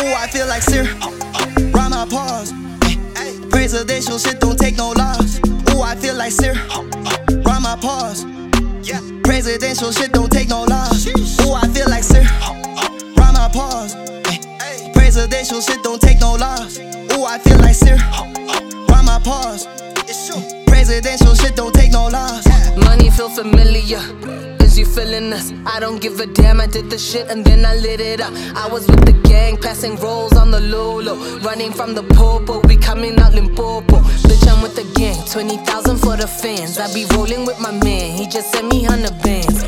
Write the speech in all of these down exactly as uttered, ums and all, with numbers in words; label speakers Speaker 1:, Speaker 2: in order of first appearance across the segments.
Speaker 1: Ooh, I feel like Sir. Rhyme my pause. Presidential shit don't take no loss. Ooh, I feel like Sir. Rhyme my pause. Presidential shit don't take no loss. Ooh, I feel like Sir. Rhyme my pause. Presidential shit don't take no loss. Ooh, I feel like Sir. Rhyme my pause. Presidential shit don't take no loss.
Speaker 2: Money feel familiar. Is you feeling us? I don't give a damn. I did the shit and then I lit it up. I was with the gang, passing rolls on the Lolo, running from the popo. We coming out Limpopo. Bitch, I'm with the gang. Twenty thousand for the fans. I be rolling with my man. He just sent me hundred bands.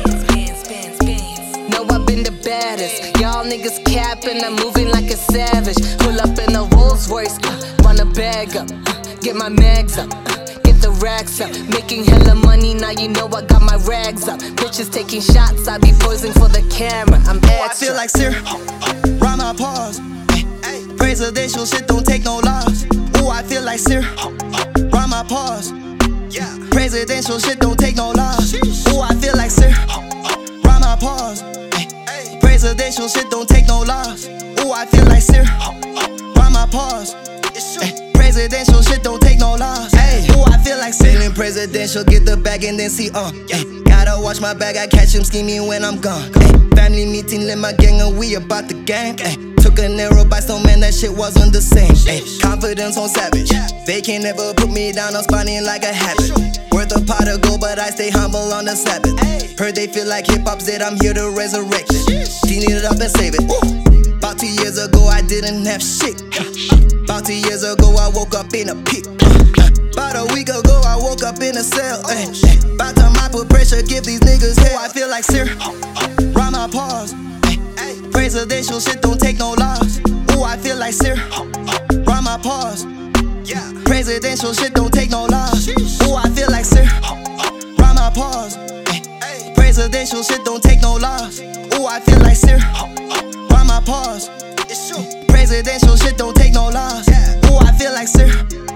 Speaker 2: No, I've been the baddest. Y'all niggas capping. I'm moving like a savage. Pull up in a Rolls Royce, uh, run a bag up, uh, get my mags up. The racks up, making hella money, now you know I got my rags up. Bitches taking shots, I be posing for the camera. I'm extra.
Speaker 1: Ooh, I feel like Sir. Rhyme my pause. Presidential shit don't take no loss. Ooh, I feel like Sir. Rhyme my pause. Presidential shit don't take no loss. Ooh, I feel like Sir. Rhyme my pause. Presidential shit don't take no loss. Ooh, I feel like Sir. Rhyme my pause. Presidential shit don't take no loss. Hey, ooh, I feel like feeling presidential, get the bag and then see, uh, yeah. Gotta watch my bag, I catch him scheming when I'm gone. Ay, family meeting, let my gang and we about the gang. Ay, took a narrow by some man, that shit wasn't the same. Ay, confidence on savage, they can never put me down, I'm spawning like a habit. Worth a pot of gold, but I stay humble on the Sabbath. Heard they feel like hip-hop said I'm here to resurrect it. Clean it up and save it. About two years ago, I didn't have shit. About two years ago, I woke up in a pit. About a week ago, I woke up in a cell. About time I put pressure, give these niggas hell. I feel like Sir. Rhyme my pause. Presidential shit don't take no loss. Ooh, I feel like Sir. Rhyme my pause. Presidential shit don't take no loss. Ooh, I feel like Sir. Rhyme my pause. Presidential shit don't take no loss. Ooh, I feel like Sir. Rhyme my pause. Presidential shit don't take no loss. Ooh, I feel like Sir.